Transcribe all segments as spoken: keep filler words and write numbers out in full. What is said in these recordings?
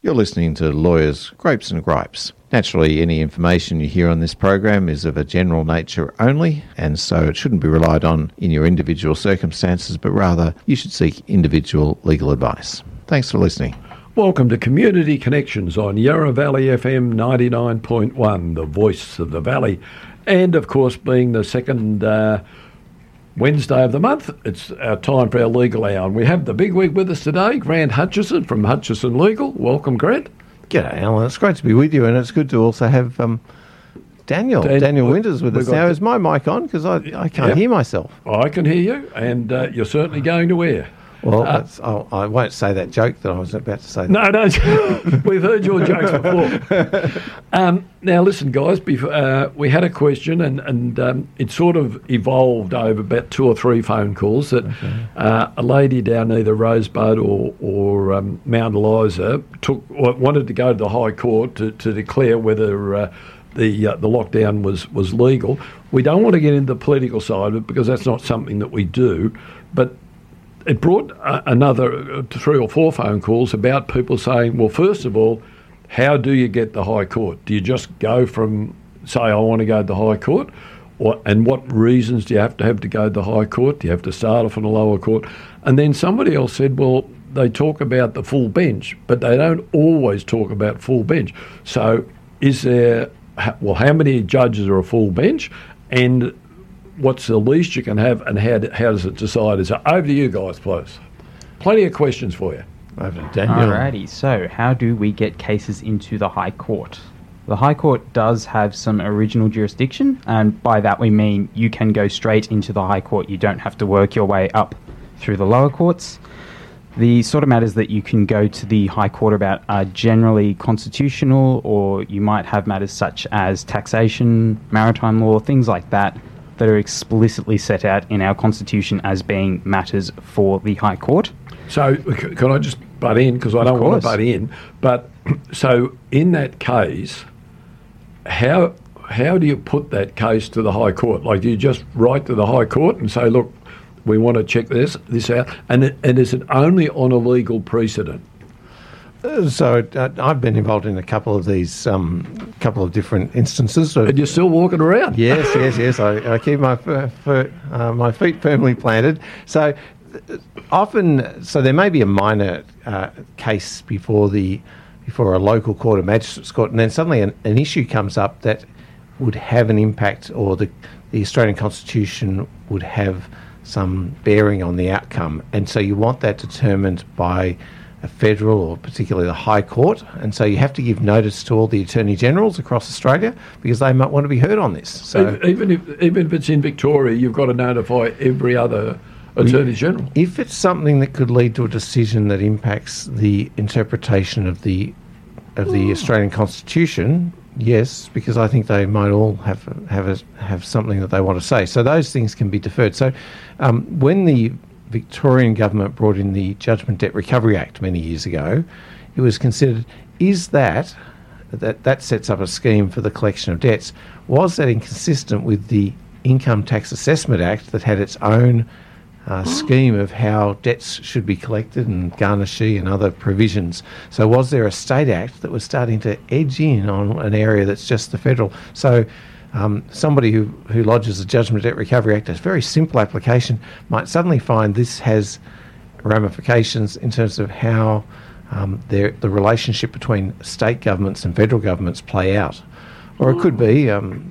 You're listening to Lawyers, Grapes and Gripes. Naturally, any information you hear on this program is of a general nature only, and so it shouldn't be relied on in your individual circumstances, but rather you should seek individual legal advice. Thanks for listening. Welcome to Community Connections on Yarra Valley F M ninety-nine point one, the voice of the valley. And, of course, being the second uh, Wednesday of the month, it's our time for our legal hour. And we have the big wig with us today, Grant Hutchison from Hutchison Legal. Welcome, Grant. G'day, Alan. It's great to be with you, and it's good to also have um, Daniel, Dan- Daniel Winters with us now. Is my mic on? Because I, I can't yep. hear myself. I can hear you, and uh, you're certainly going to air. Well, uh, that's, I'll, I won't say that joke that I was about to say. No, no, we've heard your jokes before. Um, now, listen, guys, before, uh, we had a question, and, and um, it sort of evolved over about two or three phone calls that okay. uh, a lady down either Rosebud or, or um, Mount Eliza took wanted to go to the High Court to, to declare whether uh, the uh, the lockdown was, was legal. We don't want to get into the political side of it because that's not something that we do, but it brought uh, another three or four phone calls about people saying, well, first of all, how do you get the High Court? Do you just go from, say, I want to go to the High Court? Or, and what reasons do you have to have to go to the High Court? Do you have to start off in a lower court? And then somebody else said, well, they talk about the full bench, but they don't always talk about full bench. So is there, well, how many judges are a full bench? And what's the least you can have, and how how does it decide? So over to you guys, please. Plenty of questions for you. Over to Daniel. Alrighty, so how do we get cases into the High Court? The High Court does have some original jurisdiction, and by that we mean you can go straight into the High Court. You don't have to work your way up through the lower courts. The sort of matters that you can go to the High Court about are generally constitutional, or you might have matters such as taxation, maritime law, things like that, that are explicitly set out in our Constitution as being matters for the High Court. So, can I just butt in, because I don't want to butt in, but so in that case, how how do you put that case to the High Court? Like, do you just write to the High Court and say, look, we want to check this this out, and, it, and is it only on a legal precedent? Uh, so uh, I've been involved in a couple of these, um, couple of different instances. And you're still walking around? Yes, yes, yes. I, I keep my f- f- uh, my feet firmly planted. So uh, often, so there may be a minor uh, case before the before a local court, a magistrate's court, and then suddenly an, an issue comes up that would have an impact, or the the Australian Constitution would have some bearing on the outcome, and so you want that determined by a federal, or particularly the High Court, and so you have to give notice to all the Attorney Generals across Australia because they might want to be heard on this. So even if even if it's in Victoria, you've got to notify every other Attorney General. If it's something that could lead to a decision that impacts the interpretation of the of the oh. Australian Constitution, yes, because I think they might all have have a, have something that they want to say. So those things can be deferred. So um, when the Victorian government brought in the Judgment Debt Recovery Act many years ago, it was considered, is that, that that sets up a scheme for the collection of debts, was that inconsistent with the Income Tax Assessment Act that had its own uh, scheme of how debts should be collected and garnishee and other provisions? So was there a state act that was starting to edge in on an area that's just the federal? So Um, somebody who, who lodges a Judgment Debt Recovery Act, a very simple application, might suddenly find this has ramifications in terms of how um, the relationship between state governments and federal governments play out. Or it could be, um,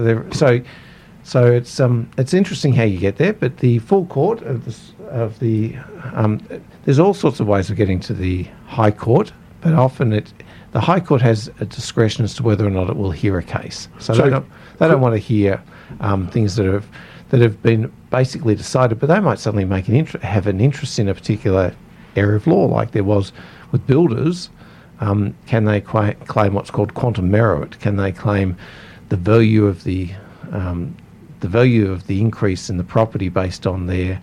so so it's um, it's interesting how you get there, but the full court of the, of the um, there's all sorts of ways of getting to the High Court, but often it the High Court has a discretion as to whether or not it will hear a case. So, so they don't, they don't want to hear um, things that have that have been basically decided, but they might suddenly make an inter- have an interest in a particular area of law, like there was with builders. Um, can they qu- claim what's called quantum merit? Can they claim the value of the um, the value of the increase in the property based on their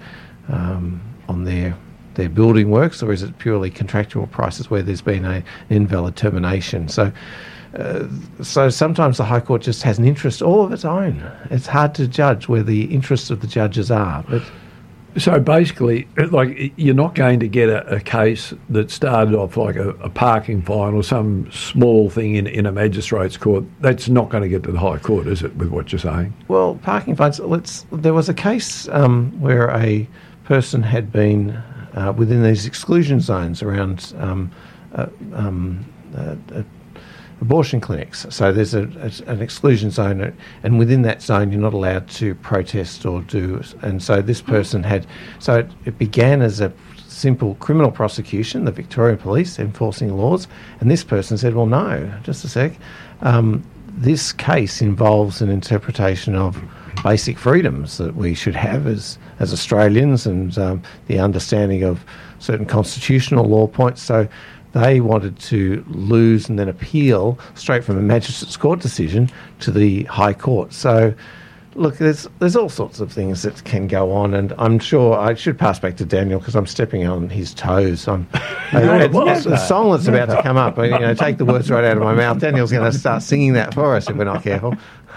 um, on their their building works, or is it purely contractual prices where there's been a, an invalid termination? So, uh, so sometimes the High Court just has an interest all of its own. It's hard to judge where the interests of the judges are. But So basically, like, you're not going to get a, a case that started off like a, a parking fine or some small thing in, in a magistrate's court. That's not going to get to the High Court, is it, with what you're saying? Well, parking fines, let's, there was a case um, where a person had been uh, within these exclusion zones around um, uh, um, uh, uh, abortion clinics. So there's a, a, an exclusion zone, and within that zone you're not allowed to protest or do. And so this person had, so it, it began as a simple criminal prosecution, the Victorian Police enforcing laws, and this person said, well, no, just a sec, um, this case involves an interpretation of basic freedoms that we should have as, as Australians, and um, the understanding of certain constitutional law points. So they wanted to lose and then appeal straight from a magistrate's court decision to the High Court. So, look, there's there's all sorts of things that can go on, and I'm sure I should pass back to Daniel because I'm stepping on his toes. I'm, No, it's, well, it's, the song that's about to come up. You know, take the words right out of my mouth. Daniel's going to start singing that for us if we're not careful.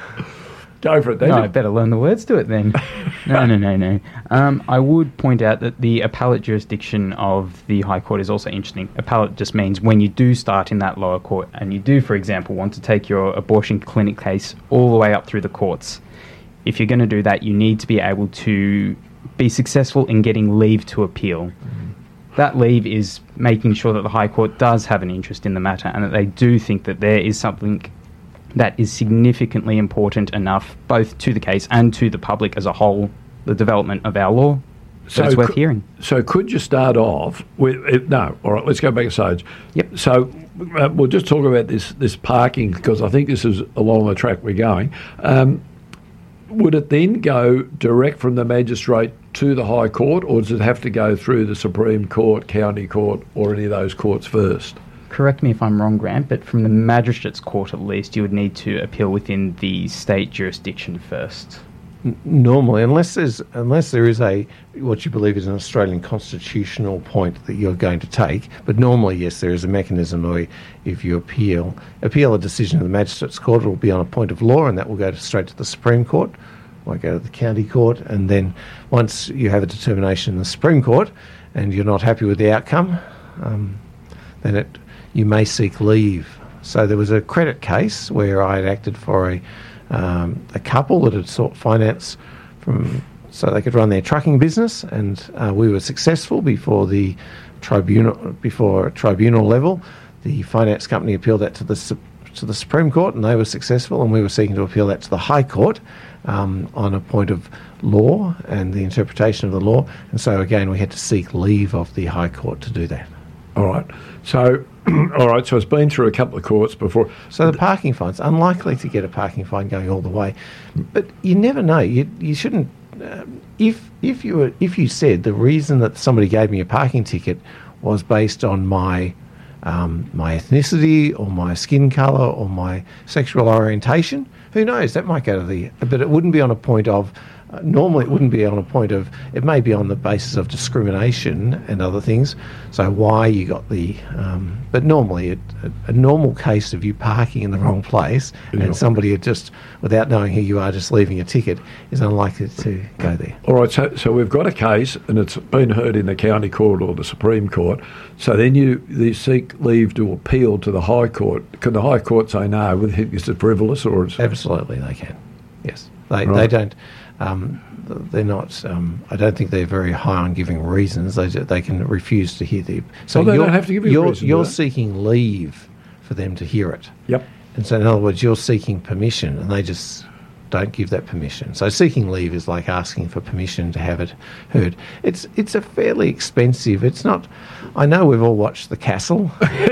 Go for it, No, Daniel. I better learn the words to it then. No, no, no, no. Um, I would point out that the appellate jurisdiction of the High Court is also interesting. Appellate just means when you do start in that lower court and you do, for example, want to take your abortion clinic case all the way up through the courts, if you're going to do that, you need to be able to be successful in getting leave to appeal. Mm-hmm. That leave is making sure that the High Court does have an interest in the matter and that they do think that there is something that is significantly important enough both to the case and to the public as a whole, the development of our law, so it's worth could, hearing. So could you start off with... It, no, all right, let's go back a stage. Yep. So uh, we'll just talk about this, this parking, because I think this is along the track we're going. Um, would it then go direct from the magistrate to the High Court, or does it have to go through the Supreme Court, County Court, or any of those courts first? Correct me if I'm wrong, Grant, but from the Magistrates' Court at least, you would need to appeal within the state jurisdiction first. N- Normally, unless there's unless there is a what you believe is an Australian constitutional point that you're going to take, but normally, yes, there is a mechanism where if you appeal appeal a decision of the Magistrates' Court, it will be on a point of law, and that will go to, straight to the Supreme Court, or go to the County Court, and then once you have a determination in the Supreme Court, and you're not happy with the outcome, um, then it you may seek leave. So there was a credit case where I had acted for a um, a couple that had sought finance from so they could run their trucking business, and uh, we were successful before the tribunal before tribunal level. The finance company appealed that to the to the Supreme Court, and they were successful, and we were seeking to appeal that to the High Court um, on a point of law and the interpretation of the law. And so again, we had to seek leave of the High Court to do that. All right. So, all right. So it's been through a couple of courts before. So the parking fines, unlikely to get a parking fine going all the way, but you never know. You you shouldn't. Um, if if you were if you said the reason that somebody gave me a parking ticket was based on my um, my ethnicity or my skin colour or my sexual orientation, who knows? That might go to the. But it wouldn't be on a point of. Uh, normally, it wouldn't be on a point of. It may be on the basis of discrimination and other things. So why you got the. Um, but normally, it, a, a normal case of you parking in the wrong place Yeah. and somebody just, without knowing who you are, just leaving a ticket, is unlikely to go there. All right. So, so we've got a case, and it's been heard in the County Court or the Supreme Court. So then you, you seek leave to appeal to the High Court. Can the High Court say no? Is it frivolous or? Is Absolutely, they can. Yes, they Right. they don't. Um, they're not. Um, I don't think they're very high on giving reasons. They ju- they can refuse to hear the. So Oh, they you're, don't have to give you a you're, reason, do You're they? seeking leave for them to hear it, Yep. and so in other words, you're seeking permission, and they just don't give that permission. So seeking leave is like asking for permission to have it heard. It's it's a fairly expensive. It's not. I know we've all watched The Castle,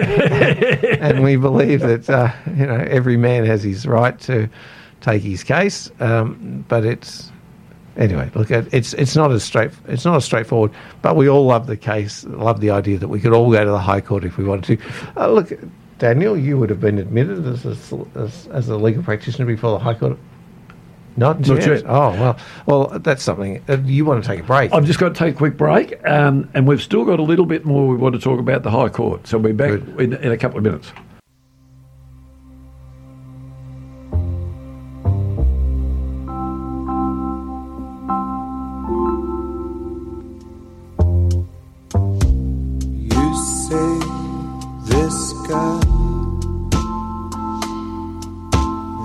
and we believe that uh, you know every man has his right to take his case, um, but it's anyway. Look, it's it's not as straight. It's not as straightforward. But we all love the case. Love the idea that we could all go to the High Court if we wanted to. Uh, look, Daniel, you would have been admitted as a, as, as a legal practitioner before the High Court. Not Not yet. yet. Oh well, well that's something. Uh, you want to take a break? I've just got to take a quick break, um, and we've still got a little bit more we want to talk about the High Court. So we'll be back in, in a couple of minutes.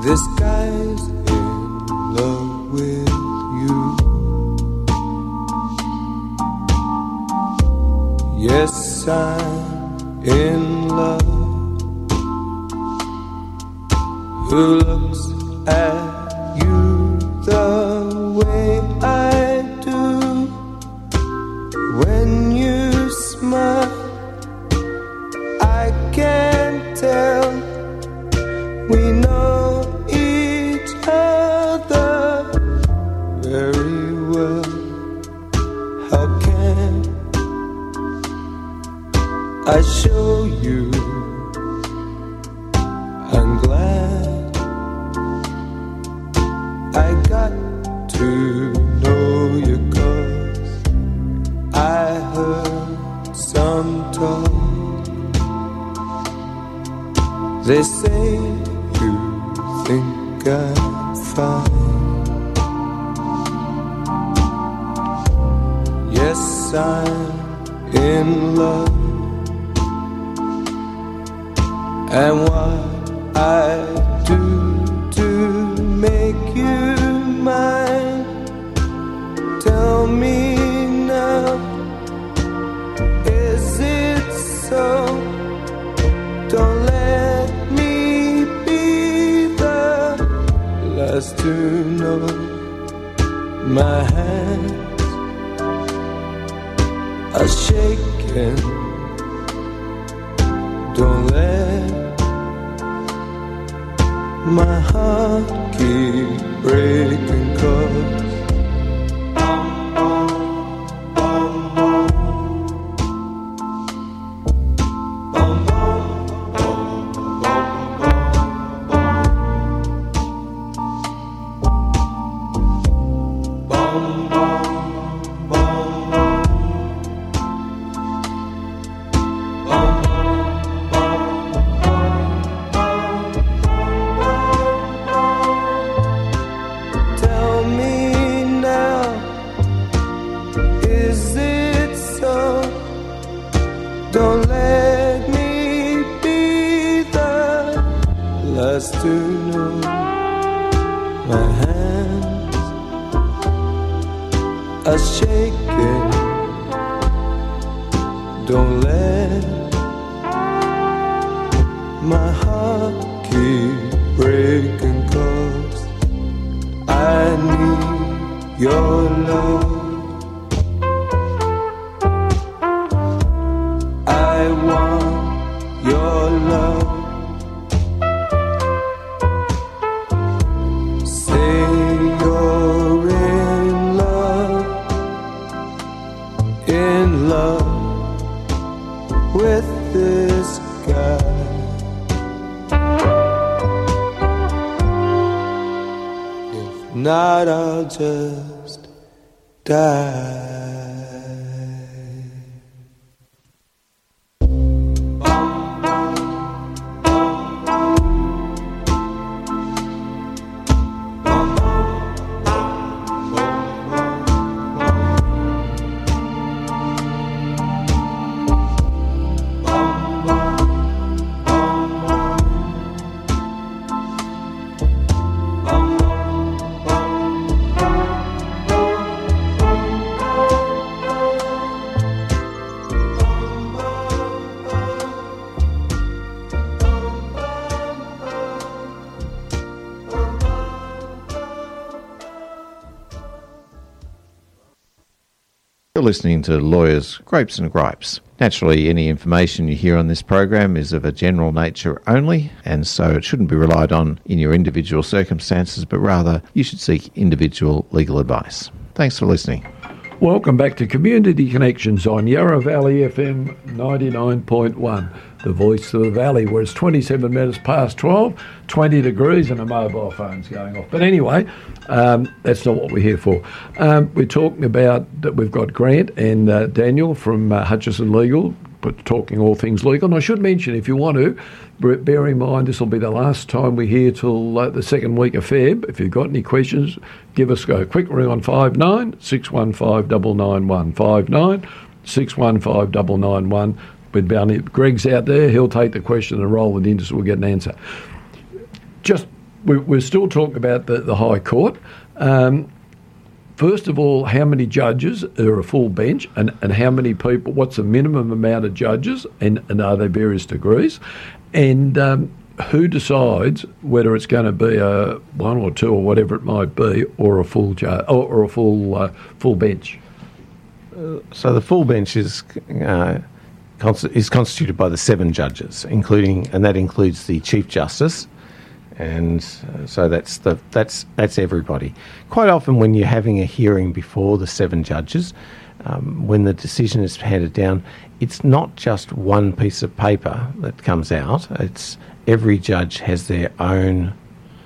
This guy's in love with you. Yes, I'm in love. Who looks at you the way I do? When you smile, I can tell we know each other very well. How can I show you I'm glad I got to know you, 'cause I heard some talk. They say you think I'm fine. Yes, I'm in love. And what I do to make you mine, tell me now, is it so? Don't let me be the last to know. My hands are shaking. Don't let my heart keep breaking, 'cause to know. My hands are shaking. Don't let my heart keep breaking, 'cause I need your love. I want your love. With this guy, if not, I'll just die. You're listening to Lawyers, Grapes and Gripes. Naturally, any information you hear on this program is of a general nature only, and so it shouldn't be relied on in your individual circumstances, but rather you should seek individual legal advice. Thanks for listening. Welcome back to Community Connections on Yarra Valley F M ninety-nine point one, the voice of the valley, where it's twenty-seven minutes past twelve, twenty degrees and a mobile phone's going off. But anyway, um, that's not what we're here for. Um, we're talking about that we've got Grant and uh, Daniel from uh, Hutchison Legal, but talking all things legal. And I should mention, if you want to, bear in mind this will be the last time we're here till uh, the second week of Feb. If you've got any questions, give us a quick ring on five nine six one five nine nine one, five nine six one five nine nine one. With Bounty, Greg's out there, he'll take the question and roll it in so we'll get an answer. Just we, we're still talking about the, the High Court. Um, first of all, how many judges are a full bench, and, and how many people, what's the minimum amount of judges, and, and are there various degrees? And um, who decides whether it's going to be a one or two or whatever it might be, or a full ju- or, or a full uh, full bench? So the full bench is uh, const- is constituted by the seven judges, including, and that includes the Chief Justice, and uh, so that's the that's that's everybody. Quite often, when you're having a hearing before the seven judges, um, when the decision is handed down, it's not just one piece of paper that comes out. It's every judge has their own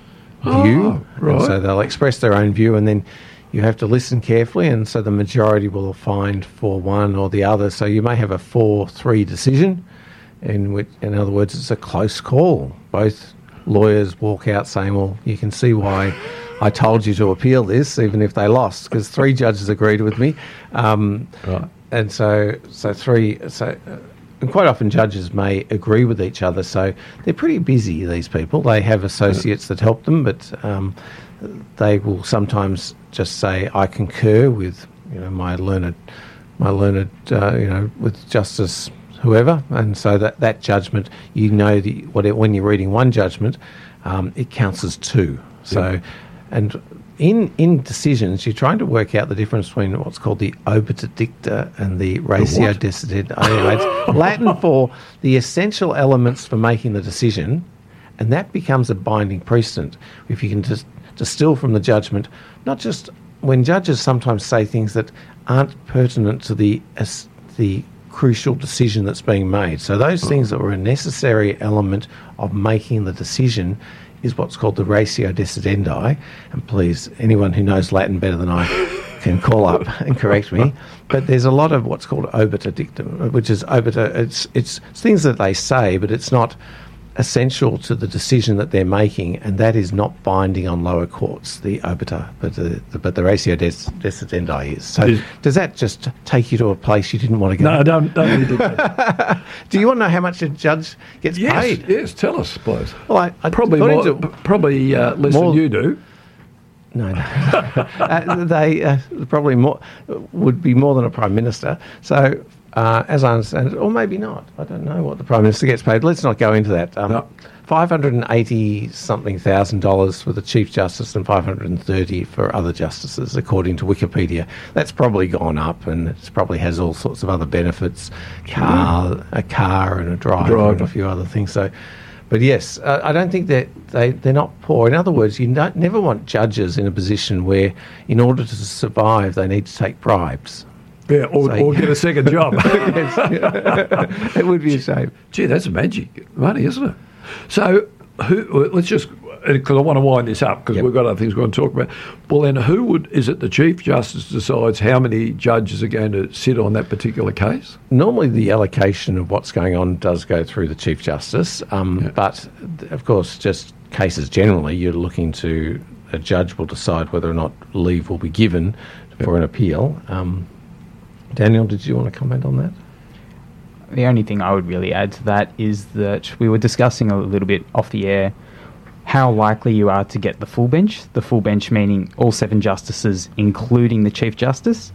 view, oh, right. and so they'll express their own view, and then you have to listen carefully, and so the majority will find for one or the other. So you may have a four three decision, in which, in other words, it's a close call. Both lawyers walk out saying, well, you can see why I told you to appeal this, even if they lost, because three judges agreed with me. Um, Right. And so, so three, so, uh, and quite often judges may agree with each other. So they're pretty busy, these people. They have associates that help them, but um, they will sometimes just say, I concur with, you know, my learned, my learned, uh, you know, with Justice whoever. And so that, that judgment, you know, the, what it, when you're reading one judgment, um, it counts as two. So, Yeah. and in in decisions, you're trying to work out the difference between what's called the obiter dicta and the ratio what? decidendi. It's Latin for the essential elements for making the decision, and that becomes a binding precedent. If you can just distill from the judgment, not just when judges sometimes say things that aren't pertinent to the as, the crucial decision that's being made. So those things that were a necessary element of making the decision is what's called the ratio decidendi. And please, anyone who knows Latin better than I can call up and correct me. But there's a lot of what's called obiter dictum, which is obiter. It's, it's it's things that they say, but it's not essential to the decision that they're making, and that is not binding on lower courts, the obiter, but the, the, but the ratio des, decidendi is. So Is- does that just take you to a place you didn't want to go? No, don't don't need to. Do you want to know how much a judge gets Yes, paid? yes. Tell us, please. Well, I, I Probably got more, into- p- probably uh, less more- than you do. No, no. uh, they uh, probably more would be more than a prime minister. So, uh, as I understand it, or maybe not. I don't know what the prime minister gets paid. Let's not go into that. Um, No. Five hundred and eighty something thousand dollars for the chief justice, and five hundred and thirty for other justices, according to Wikipedia. That's probably gone up, and it probably has all sorts of other benefits, car, a car, and a driver, and Driver. a few other things. So. But yes, uh, I don't think that they, they're not poor. In other words, you don't, never want judges in a position where, in order to survive, they need to take bribes. Yeah, or, So- or get a second job. It would be a shame. Gee, that's magic money, isn't it? So, who? Let's just because I want to wind this up because Yep. we've got other things we're going to talk about. Well, then, who would? Is it the Chief Justice decides how many judges are going to sit on that particular case? Normally, the allocation of what's going on does go through the Chief Justice, um, Yeah. but of course, just cases generally, you're looking to a judge will decide whether or not leave will be given for an appeal. Um, Daniel, did you want to comment on that? The only thing I would really add to that is that we were discussing a little bit off the air how likely you are to get the full bench. The full bench meaning all seven justices, including the Chief Justice.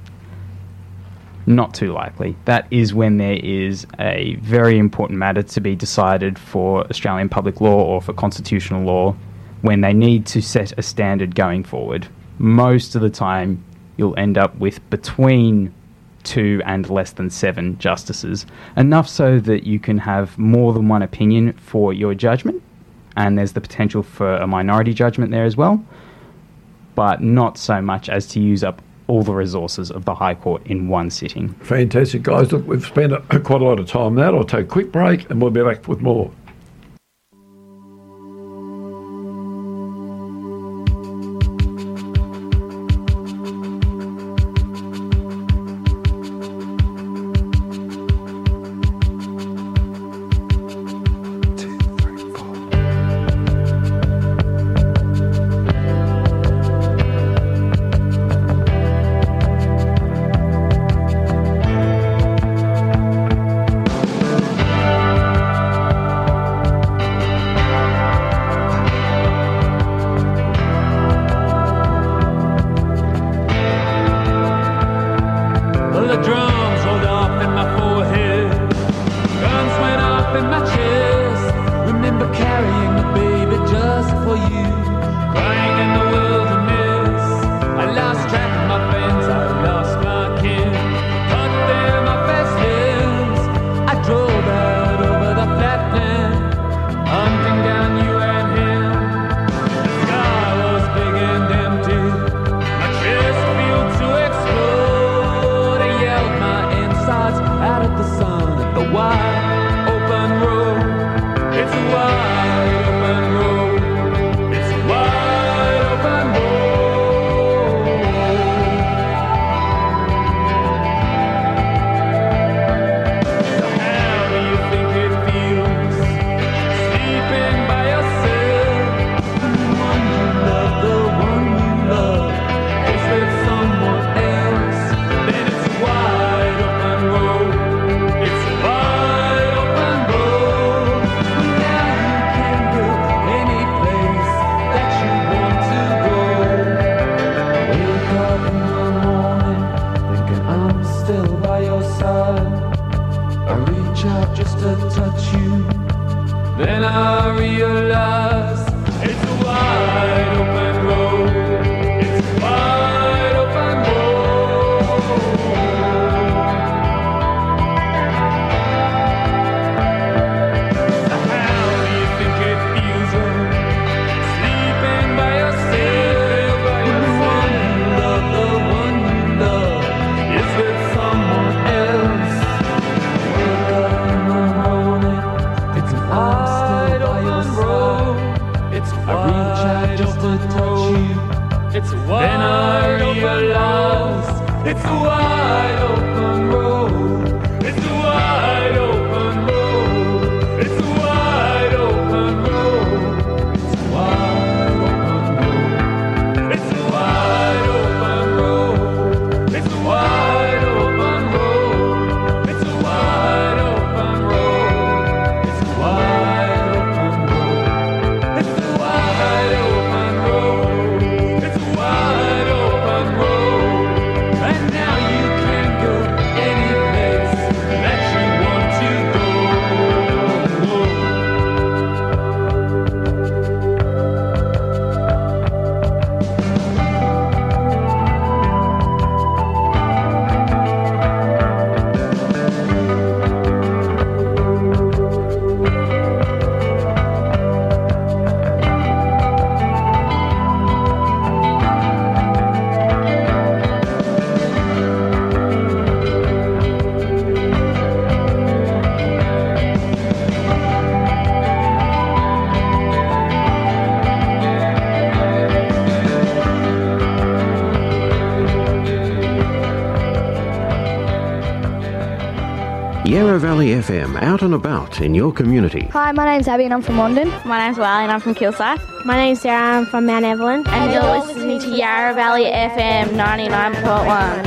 Not too likely. That is when there is a very important matter to be decided for Australian public law or for constitutional law, when they need to set a standard going forward. Most of the time, you'll end up with between two and less than seven justices, enough so that you can have more than one opinion for your judgment, and there's the potential for a minority judgment there as well, but not so much as to use up all the resources of the High Court in one sitting. Fantastic, guys. Look, we've spent a, quite a lot of time on that. I'll take a quick break and we'll be back with more. two, three, four. I realize it's a wide open road. It's a wide open road. So how do you think it feels when sleeping by yourself? By yourself, love the one you love is with someone else. Wake up in the morning, it's a wide open road. It's a wide open road. It's a wide then I realize it's a wide open road. It's a wide open road. It's a wide open road. It's a wide open road. It's a wide open road. It's a wide open road. It's a wide open road. It's a wide open road. It's a wide open road. It's a wide open road. And now you can go any place that you want to go. Yarra Valley F M, out and about in your community. Hi, my name's Abby and I'm from London. My name's Wiley and I'm from Kilsyth. My name's Sarah, I'm from Mount Evelyn. And you're listening to Yarra Valley F M ninety-nine point one.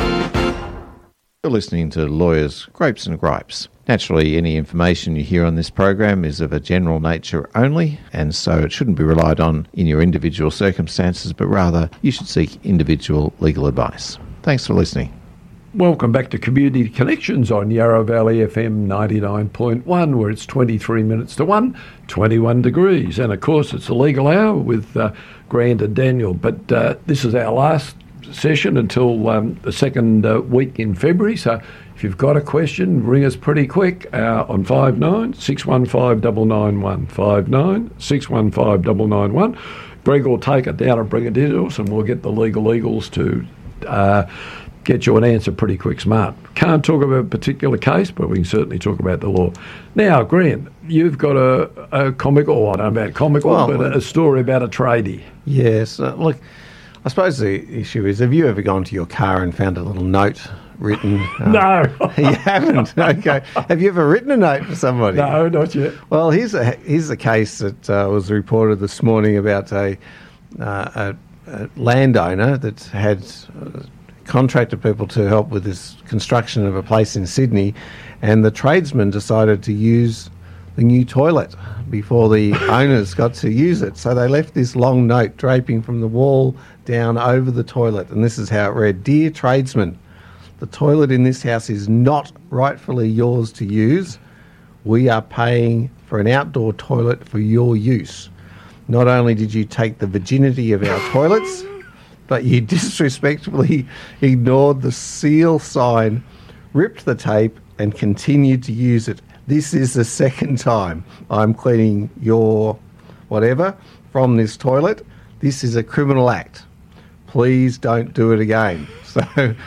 You're listening to Lawyers, Grapes and Gripes. Naturally, any information you hear on this program is of a general nature only, and so it shouldn't be relied on in your individual circumstances, but rather you should seek individual legal advice. Thanks for listening. Welcome back to Community Connections on Yarra Valley F M ninety-nine point one, where it's twenty-three minutes to one, twenty-one degrees. And, of course, it's a legal hour with uh, Grant and Daniel. But uh, this is our last session until um, the second uh, week in February. So if you've got a question, ring us pretty quick uh, on five nine six one five nine nine one, five nine six one five nine nine one. Greg will take it down and bring it to us, and we'll get the legal eagles to uh, get you an answer pretty quick smart. Can't talk about a particular case, but we can certainly talk about the law. Now, Grant, you've got a, a comical, or I don't know about comical, well, but a, a story about a tradie. Yes. Uh, look, I suppose the issue is, have you ever gone to your car and found a little note written? Um, no. You haven't? Okay. Have you ever written a note for somebody? No, not yet. Well, here's a, here's a case that uh, was reported this morning about a, uh, a, a landowner that had uh, contracted people to help with this construction of a place in Sydney, and the tradesman decided to use the new toilet before the owners got to use it. So they left this long note draping from the wall down over the toilet, and this is how it read: "Dear tradesman, the toilet in this house is not rightfully yours to use. We are paying for an outdoor toilet for your use. Not only did you take the virginity of our toilets, but you disrespectfully ignored the seal sign, ripped the tape, and continued to use it. This is the second time I'm cleaning your whatever from this toilet. This is a criminal act. Please don't do it again." So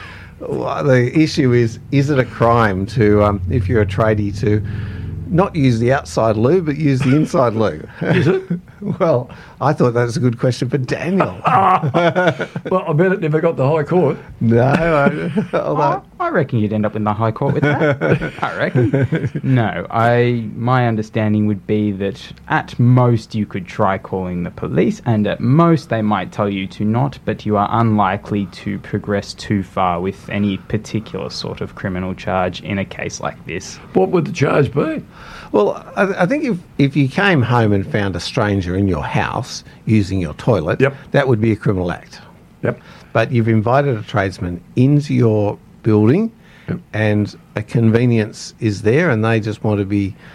the issue is, is it a crime to, um, if you're a tradie, to not use the outside loo, but use the inside loo? Is it? Well, I thought that was a good question for Daniel. Well, I bet it never got to High Court. No. I, I, I reckon you'd end up in the High Court with that. I reckon. No, I. My understanding would be that at most you could try calling the police, and at most they might tell you to not, but you are unlikely to progress too far with any particular sort of criminal charge in a case like this. What would the charge be? Well, I, I think if, if you came home and found a stranger in your house using your toilet, yep. that would be a criminal act. Yep. But you've invited a tradesman into your building, yep. and a convenience is there, and they just want to be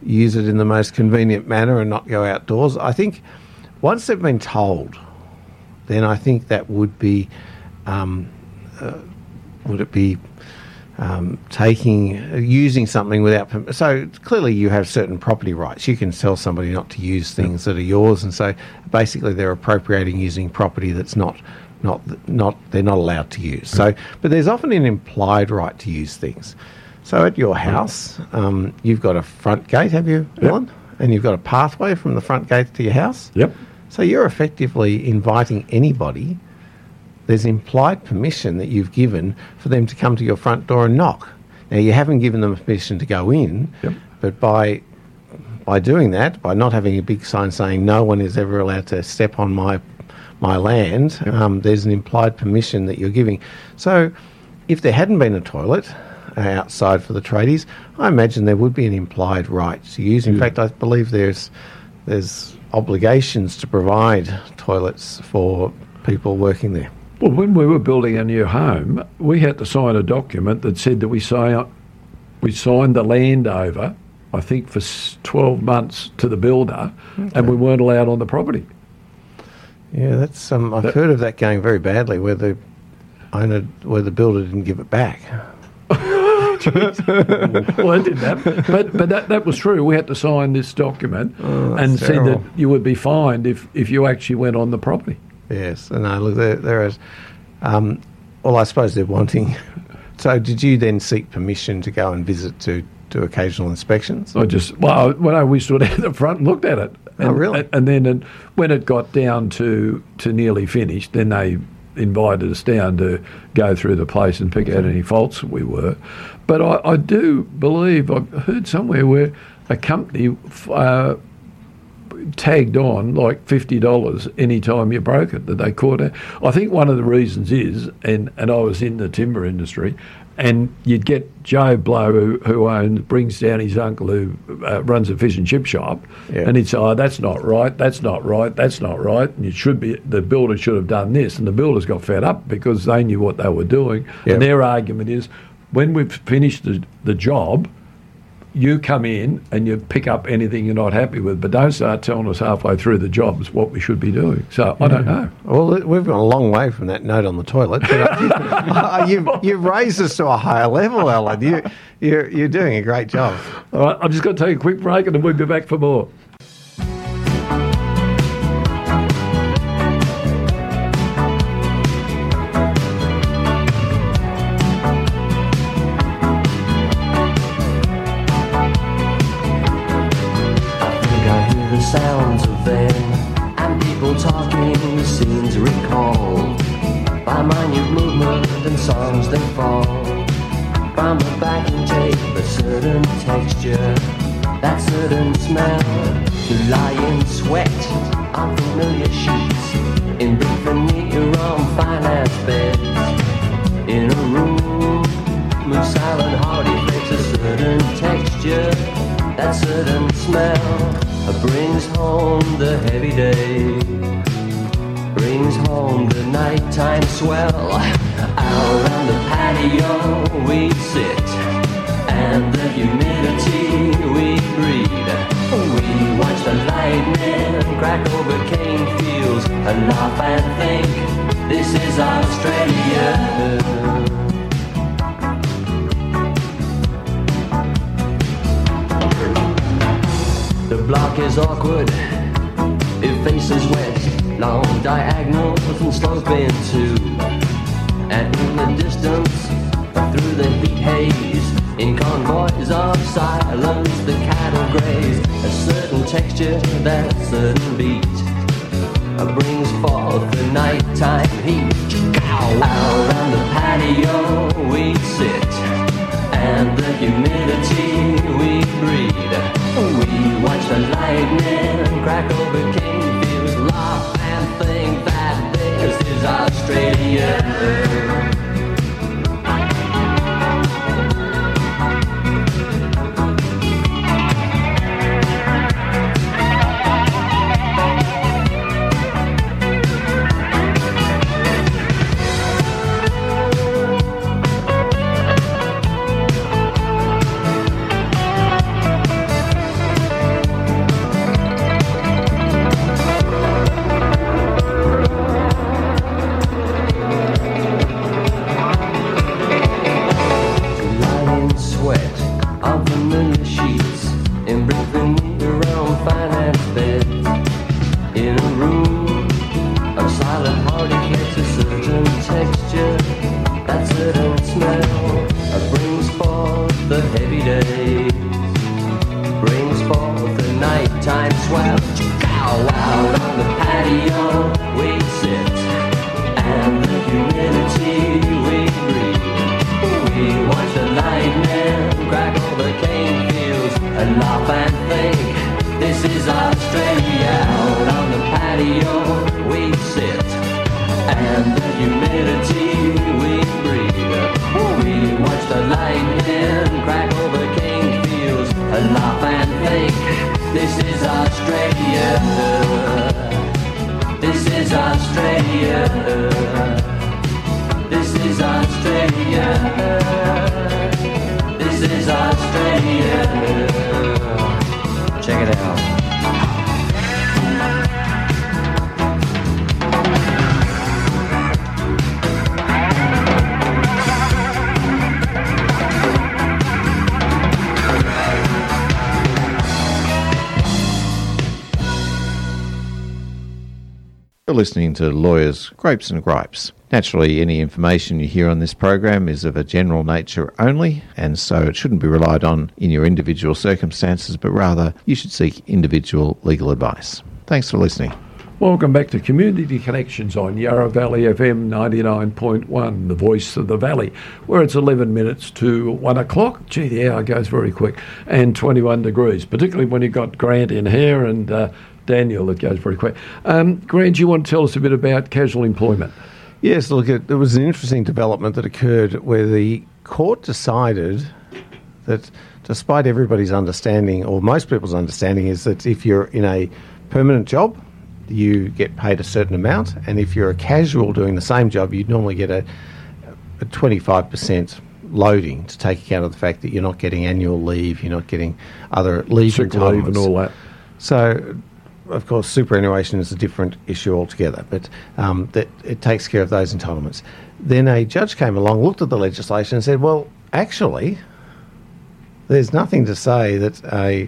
use it in the most convenient manner and not go outdoors. I think once they've been told, then I think that would be, um, uh, would it be um, taking, uh, using something without permission? So clearly you have certain property rights. You can tell somebody not to use things that are yours, and so basically they're appropriating using property that's not, not, not they're not allowed to use. So, but there's often an implied right to use things. So at your house, um, you've got a front gate, have you, Ellen? Yep. And you've got a pathway from the front gate to your house? Yep. So you're effectively inviting anybody. There's implied permission that you've given for them to come to your front door and knock. Now, you haven't given them permission to go in, yep. but by by doing that, by not having a big sign saying no one is ever allowed to step on my my land, yep. um, there's an implied permission that you're giving. So if there hadn't been a toilet outside for the tradies, I imagine there would be an implied right to use. In yeah. fact, I believe there's there's obligations to provide toilets for people working there. Well, when we were building a new home, we had to sign a document that said that we sign, we signed the land over, I think, for twelve months to the builder, okay. and we weren't allowed on the property. Yeah, that's um, I've that, heard of that going very badly, where the owner, where the builder didn't give it back. Well, I did that, but but that, that was true. We had to sign this document oh, and terrible. said that you would be fined if, if you actually went on the property. Yes, and no, look, there, there is. Um, well, I suppose they're wanting. So, did you then seek permission to go and visit to do occasional inspections? I just well, when we stood at the front and looked at it. And, oh, really? And, and then and when it got down to to nearly finished, then they invited us down to go through the place and pick out any faults we were. But I, I do believe, I've heard somewhere where a company uh, tagged on like fifty dollars any time you broke it, that they caught it. I think one of the reasons is, and, and I was in the timber industry, and you'd get Joe Blow, who, who owns, brings down his uncle who uh, runs a fish and chip shop, yeah. and he'd say, oh, that's not right, that's not right, that's not right, and it should be, the builder should have done this, and the builders got fed up because they knew what they were doing, yeah. and their argument is, when we've finished the, the job, you come in and you pick up anything you're not happy with, but don't start telling us halfway through the jobs what we should be doing. So I don't know. Well, we've gone a long way from that note on the toilet. But uh, you've, you've raised us to a higher level, Alan. You, you're, you're doing a great job. All right, I'm just going to take a quick break and then we'll be back for more. Sounds of them and people talking, scenes recalled by minute movement and songs that fall from the backing tape, a certain texture, that certain smell, to lie in sweat on familiar sheets, in big veneer-on finance beds, in a room with silent hardy face, a certain texture, that certain smell brings home the heavy day, brings home the nighttime swell. Out on the patio we sit, and the humidity we breathe. We watch the lightning crack over cane fields and laugh and think, this is Australia. The block is awkward, it faces west, long diagonals and sloping too. And in the distance, through the heat haze, in convoys of silence, the cattle graze. A certain texture, that certain beat, brings forth the nighttime heat. Out on the patio we sit, and the humidity we breathe. We watch the lightning crack over cane fields, laugh and think that this is Australia. Australia. This is Australia. This is Australia. This is Australia. Check it out. You're listening to Lawyers, Grapes and Gripes. Naturally, any information you hear on this program is of a general nature only, and so it shouldn't be relied on in your individual circumstances, but rather you should seek individual legal advice. Thanks for listening. Welcome back to Community Connections on Yarra Valley F M ninety-nine point one, the voice of the valley, where it's eleven minutes to one o'clock. Gee, the hour goes very quick, and twenty-one degrees, particularly when you've got Grant in here and uh, Daniel, it goes very quick. Um, Grant, you want to tell us a bit about casual employment? Yes, look, it, there was an interesting development that occurred where the court decided that despite everybody's understanding, or most people's understanding, is that if you're in a permanent job, you get paid a certain amount, and if you're a casual doing the same job, you'd normally get a, a twenty-five percent loading to take account of the fact that you're not getting annual leave, you're not getting other leave Sick entitlements. leave and all that. So, of course, superannuation is a different issue altogether, but um, that it takes care of those entitlements. Then a judge came along, looked at the legislation and said, well, actually, there's nothing to say that a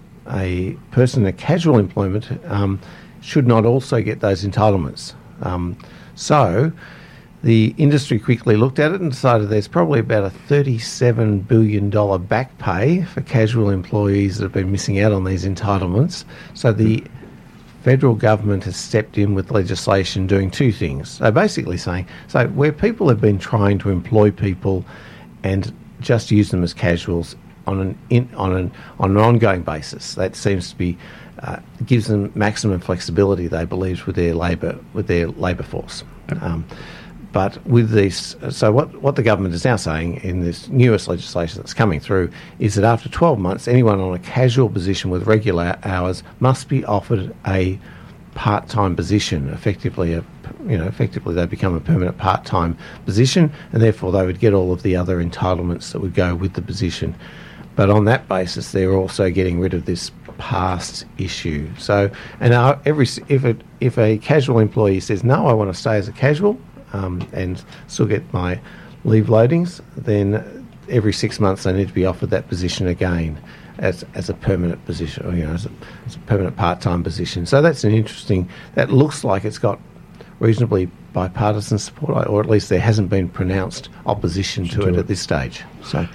a person in casual employment um, should not also get those entitlements. Um, so the industry quickly looked at it and decided there's probably about a thirty-seven billion dollars back pay for casual employees that have been missing out on these entitlements. So the federal government has stepped in with legislation doing two things. So basically saying, so where people have been trying to employ people and just use them as casuals on an in, on an on an ongoing basis, that seems to be uh, gives them maximum flexibility, they believe, with their labour with their labour force. Um, But with this, so what, what the government is now saying in this newest legislation that's coming through is that after twelve months, anyone on a casual position with regular hours must be offered a part-time position. Effectively, a, you know, effectively they become a permanent part-time position, and therefore they would get all of the other entitlements that would go with the position. But on that basis, they're also getting rid of this past issue. So, and our, every if it, if a casual employee says no, I want to stay as a casual. Um, and still get my leave loadings, then every six months they need to be offered that position again as as a permanent position, or, you know, as a, as a permanent part-time position. So that's an interesting, that looks like it's got reasonably bipartisan support, or at least there hasn't been pronounced opposition to it at this stage. So, and,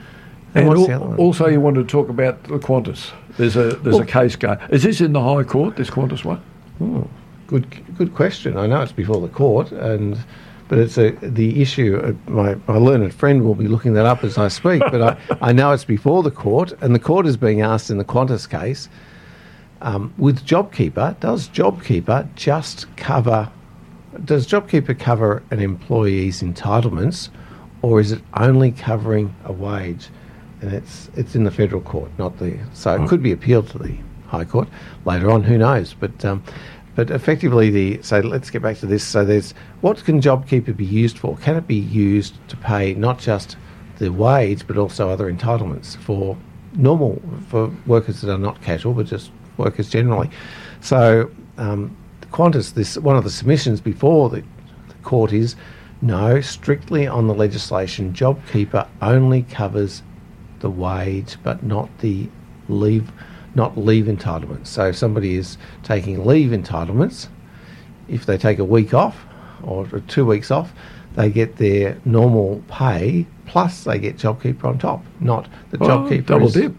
and what's al- the other one? also you wanted to talk about the Qantas. There's a there's Well- a case going. Is this in the High Court, this Qantas one? Oh, good, good question. I know it's before the court, and but it's a the issue. Uh, my my learned friend will be looking that up as I speak. But I, I know it's before the court, and the court is being asked in the Qantas case um, with JobKeeper. Does JobKeeper just cover? Does JobKeeper cover an employee's entitlements, or is it only covering a wage? And it's it's in the federal court, not the. So it could be appealed to the High Court later on. Who knows? But um, but effectively, the so let's get back to this. So there's what can JobKeeper be used for? Can it be used to pay not just the wage but also other entitlements for normal for workers that are not casual but just workers generally? So um, Qantas, this one of the submissions before the, the court is no, strictly on the legislation, JobKeeper only covers the wage but not the leave. Not leave entitlements. So if somebody is taking leave entitlements, if they take a week off or two weeks off, they get their normal pay plus they get JobKeeper on top, not the Oh, JobKeeper. double is- dip.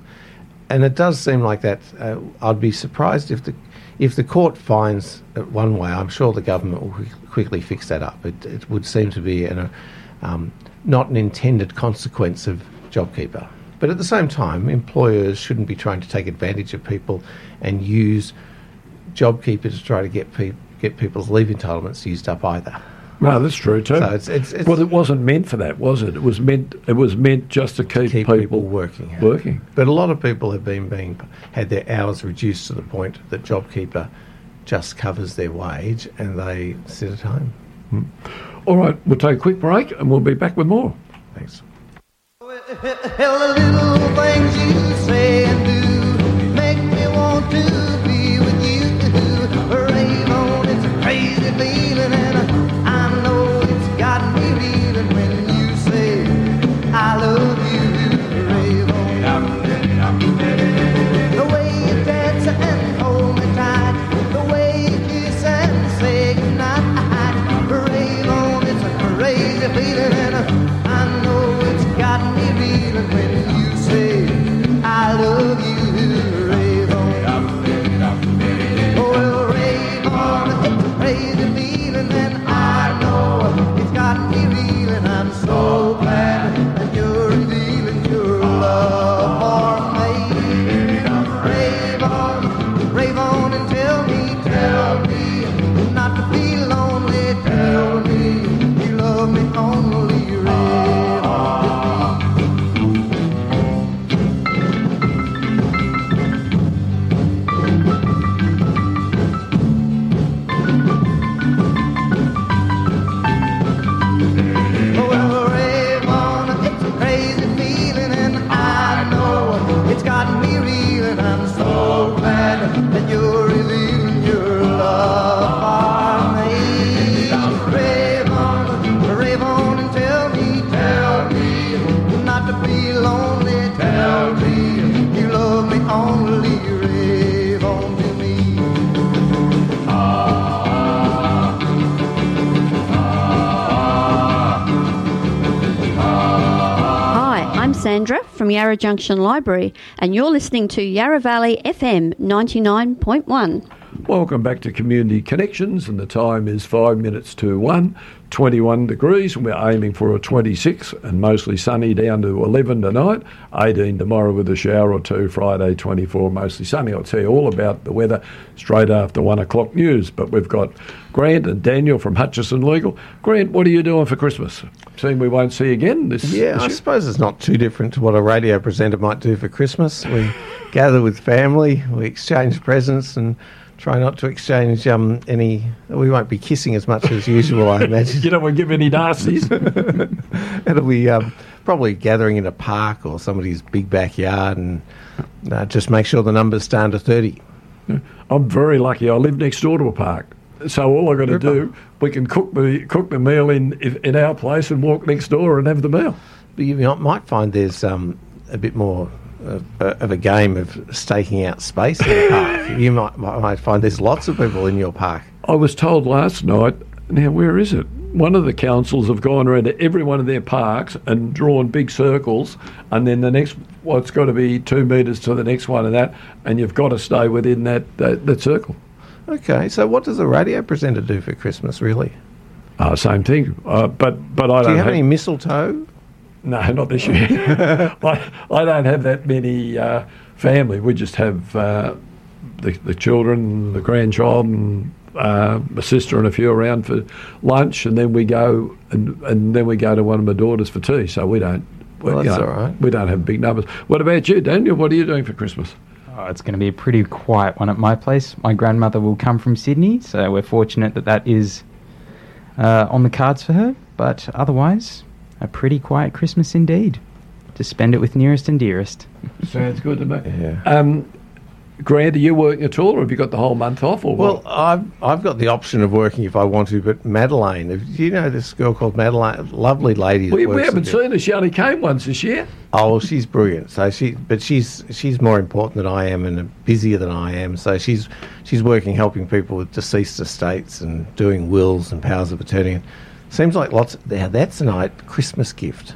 And it does seem like that. Uh, I'd be surprised if the if the court finds it one way. I'm sure the government will quick- quickly fix that up. It, it would seem to be an, uh, um, not an intended consequence of JobKeeper. But at the same time, employers shouldn't be trying to take advantage of people and use JobKeeper to try to get pe- get people's leave entitlements used up either. No, that's true too. So it's, it's, it's well, it wasn't meant for that, was it? It was meant. It was meant just to keep, keep people, people working. Working. But a lot of people have been being had their hours reduced to the point that JobKeeper just covers their wage and they sit at home. Hmm. All right, we'll take a quick break and we'll be back with more. Thanks. Well, the little things you say and do make me want to be with you. Rave on, it's a crazy feeling, and I know it's got me reeling when you say I love you. Rave on. The way you dance and hold me tight, the way you kiss and say goodnight. Rave on, it's a crazy feeling, and I know it's got me reeling when you say I love you. Rave on. Oh, well, rave on, it's a crazy feeling, and I know it's got me reeling. I'm so glad that you're revealing your love for me. Rave on, rave on and tell me, tell me not to be lonely. Tell me you love me only. Rave on with me. Oh, well, rave on, it's a crazy feeling, and I know it's got me reeling. I'm so glad that you're revealing your love for me. Rave on, rave on and tell me, tell me not to be lonely. Tell me you love me only. Rave on to me. Hi, I'm Sandra from Yarra Junction Library, and you're listening to Yarra Valley F M ninety-nine point one. Welcome back to Community Connections, and the time is five minutes to one, twenty-one degrees, and we're aiming for a twenty-six, and mostly sunny down to eleven tonight, eighteen tomorrow with a shower or two, Friday twenty-four, mostly sunny. I'll tell you all about the weather straight after one o'clock news, but we've got Grant and Daniel from Hutchison Legal. Grant, what are you doing for Christmas? Seeing we won't see again this Yeah, this I year? suppose it's not too different to what a radio presenter might do for Christmas. We gather with family, we exchange presents, and try not to exchange um, any... We won't be kissing as much as usual, I imagine. You don't want to give any nasties. It'll be um, probably gathering in a park or somebody's big backyard, and uh, just make sure the numbers stay under thirty. I'm very lucky. I live next door to a park. So all I've got to do, we can cook the cook the meal in in our place and walk next door and have the meal. But you might find there's um, a bit more of, of a game of staking out space in the park. You might, might find there's lots of people in your park. I was told last night, now where is it? One of the councils have gone around to every one of their parks and drawn big circles, and then the next, well, it's got to be two metres to the next one and that, and you've got to stay within that, that, that circle. Okay, so what does a radio presenter do for Christmas, really? Uh, same thing, uh, but but I do don't you have, have any mistletoe? No, not this year. I, I don't have that many uh, family. We just have uh, the, the children, the grandchild, and uh, my sister and a few around for lunch, and then we go and, and then we go to one of my daughters for tea. So we don't. Well, you that's know, all right. We don't have big numbers. What about you, Daniel? What are you doing for Christmas? Oh, it's going to be a pretty quiet one at my place. My grandmother will come from Sydney, so we're fortunate that that is uh, on the cards for her. But otherwise, a pretty quiet Christmas indeed. To spend it with nearest and dearest. Sounds good to me. Yeah. Um, Grant, are you working at all, or have you got the whole month off? Or Well, what? I've I've got the option of working if I want to, but Madeline, do you know this girl called Madeline? Lovely lady. That we, works we haven't at the- seen her. She only came once this year. Oh, well, she's brilliant. So she, but she's she's more important than I am and busier than I am. So she's she's working, helping people with deceased estates and doing wills and powers of attorney. Seems like lots. Now that's a nice Christmas gift.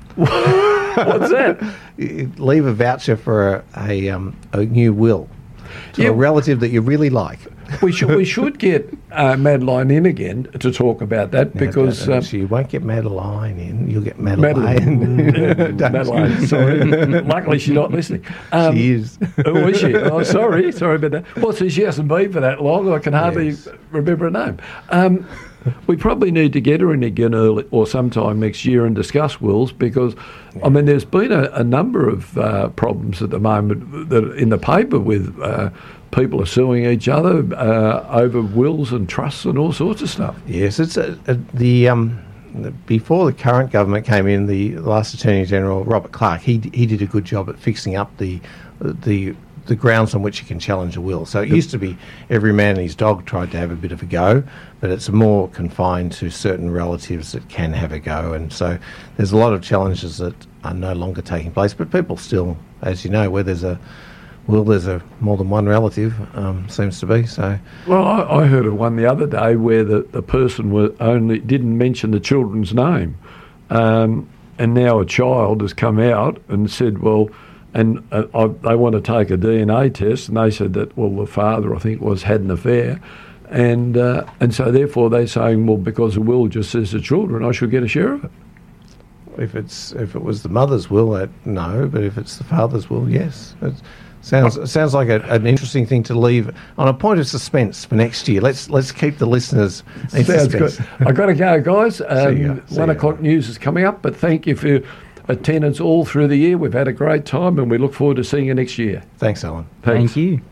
What's that? You leave a voucher for a a, um, a new will to Yeah. a relative that you really like. We should we should get uh, Madeline in again to talk about that, because No, um, so you won't get Madeline in. You'll get Madeline. Madeline, Don't- Madeline, sorry. Luckily, she's not listening. Um, She is. Oh, is she? Oh, sorry, sorry about that. Well, since she hasn't been for that long, I can hardly Yes. remember her name. Um, we probably need to get her in again early or sometime next year and discuss wills because, yeah. I mean, there's been a, a number of uh, problems at the moment that in the paper with uh, people are suing each other uh, over wills and trusts and all sorts of stuff. Yes, it's a, a, the um, before the current government came in, the last Attorney General Robert Clark, he he did a good job at fixing up the the. the grounds on which you can challenge a will. So it used to be every man and his dog tried to have a bit of a go, but it's more confined to certain relatives that can have a go. And so there's a lot of challenges that are no longer taking place, but people still, as you know, where there's a will, there's a more than one relative, um, seems to be. So, well, I, I heard of one the other day where the, the person was only didn't mention the children's name, um, and now a child has come out and said, well, and uh, I, they want to take a D N A test, and they said that, well, the father, I think, was had an affair. And uh, and so, therefore, they're saying, well, because the will just says the children, I should get a share of it. If it's if it was the mother's will, that, no. But if it's the father's will, yes. It sounds it sounds like a, an interesting thing to leave on a point of suspense for next year. Let's let's keep the listeners in Sounds suspense. good. I've got to go, guys. Um, See ya. See one ya. o'clock news is coming up, but thank you for your attendance all through the year. We've had a great time, and we look forward to seeing you next year. Thanks, Alan. Thanks. Thank you.